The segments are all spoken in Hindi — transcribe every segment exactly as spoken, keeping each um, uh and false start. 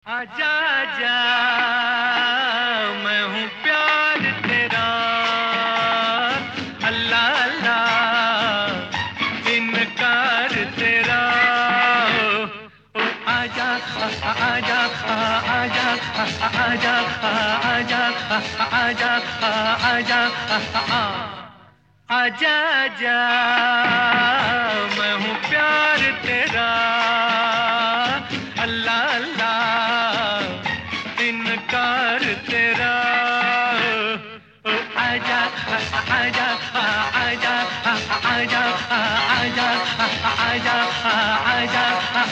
आजा आजा मैं हूँ प्यार तेरा, अल्लाह अल्लाह इनकार तेरा। ओ आजा आजा आजा आजा आजा आजा आजा आजा आजा मैं हूँ प्यार तेरा, अल्लाह अल्लाह इनकार तेरा। ओ आजा आजा आजा आजा आजा आजा आजा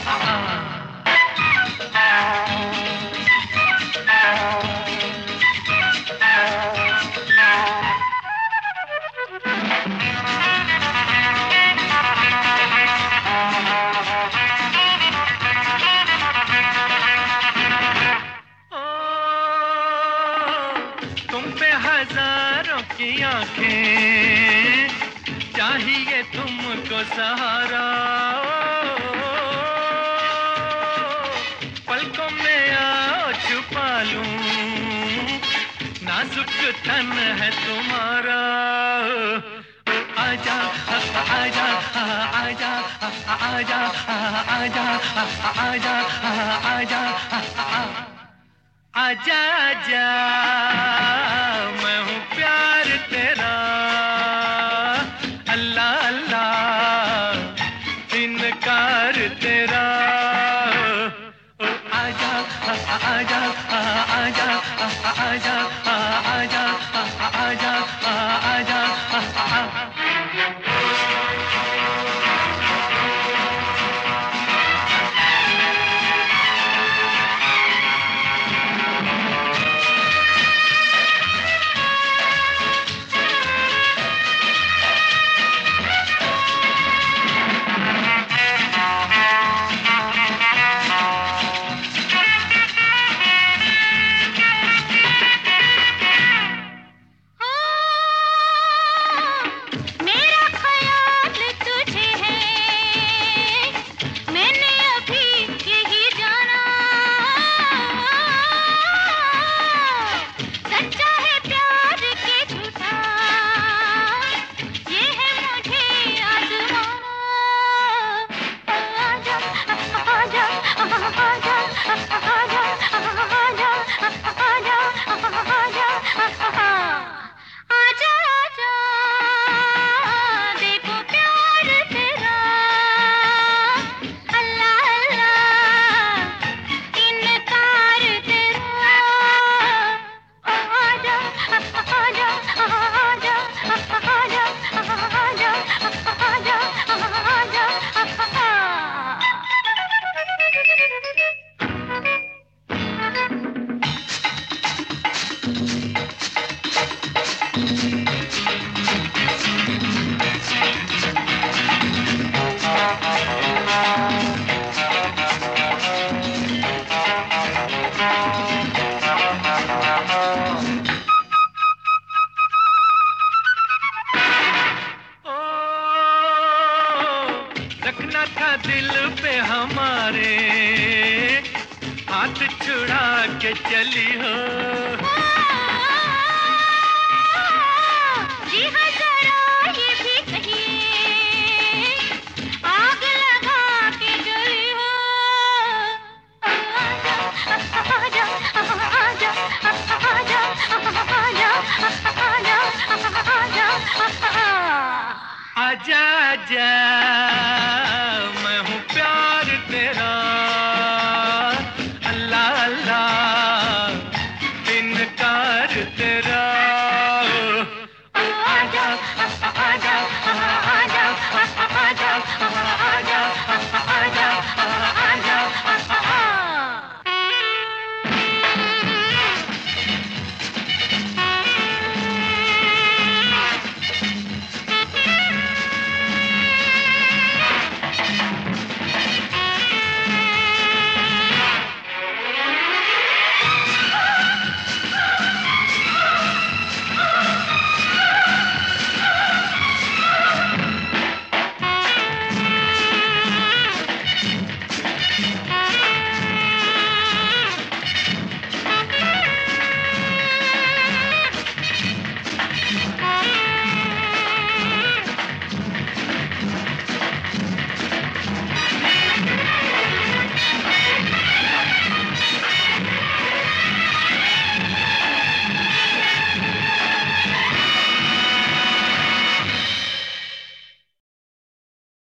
हजारों की आंखें चाहिए तुमको सहारा, पलकों में आओ छुपा लूं नाजुक तन है तुम्हारा। आजा आजा आजा आजा आजा आजा आजा आजा आजा मैं हूँ प्यार तेरा, अल्लाह अल्लाह इनकार तेरा। ओ आजा आजा आजा आजा आजा आजा आजा रखना था दिल पे हमारे हाथ छुड़ा के चली हो।